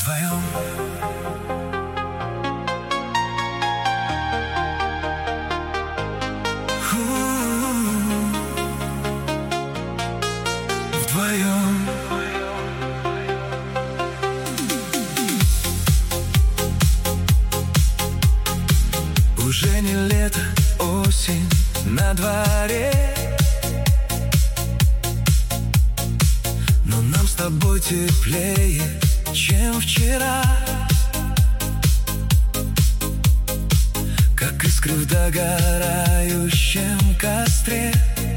вдвоем. Вдвоем. Уже не лето, осень на дворе, но нам с тобой теплее, чем вчера. Как искры в догорающем костре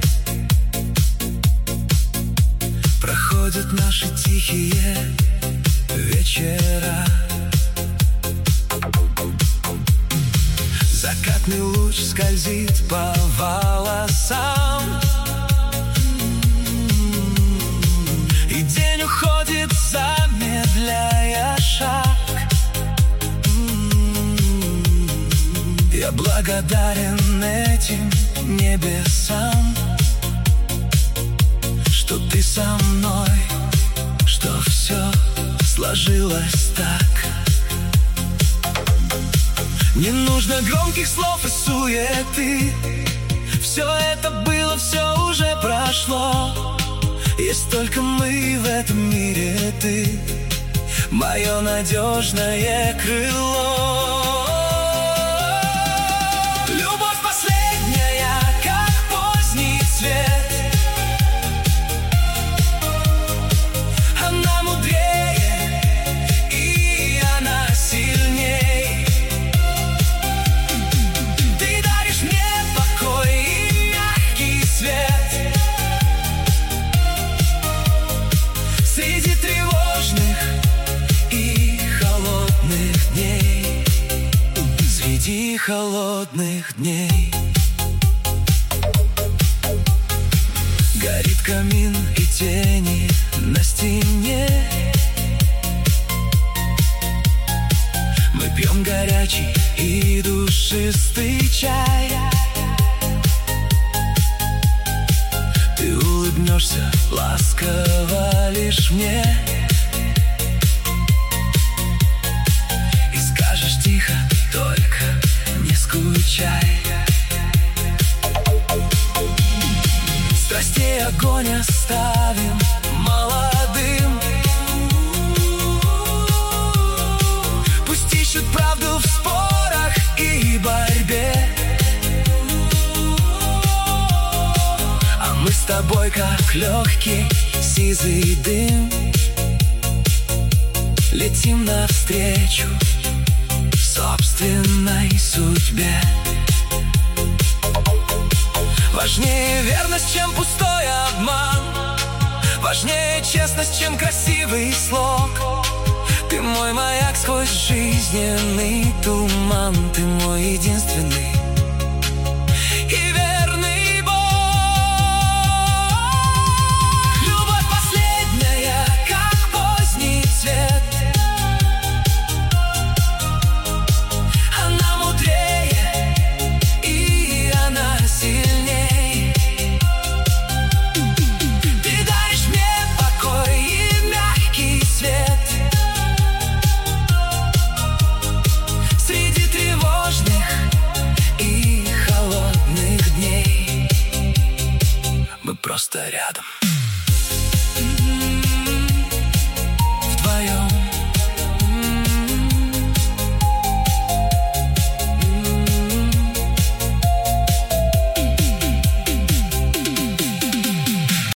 проходят наши тихие вечера. Закатный луч скользит по волосам, и день уходит, замедляя шаг. Я благодарен этим небесам, что ты со мной, что все сложилось так. Не нужно громких слов и суеты, все это было, все уже прошло. Есть только мы в этом мире, ты мое надежное крыло. Любовь последняя, как поздний цвет, она мудрее и она сильней. Ты даришь мне покой и мягкий свет среди тревожных и холодных дней. Среди холодных дней. Горит камин и тени на стене. Мы пьем горячий и душистый чай. Ты улыбнешься ласково лишь мне и скажешь тихо, только не скучай. Страстей огонь оставим молодым, пусть ищут правду в спорах и борьбе. А мы с тобой, как легкий сизый дым, летим навстречу собственной судьбе. Важнее верность, чем пустой обман, важнее честность, чем красивый слог. Ты мой маяк сквозь жизненный туман, ты мой единственный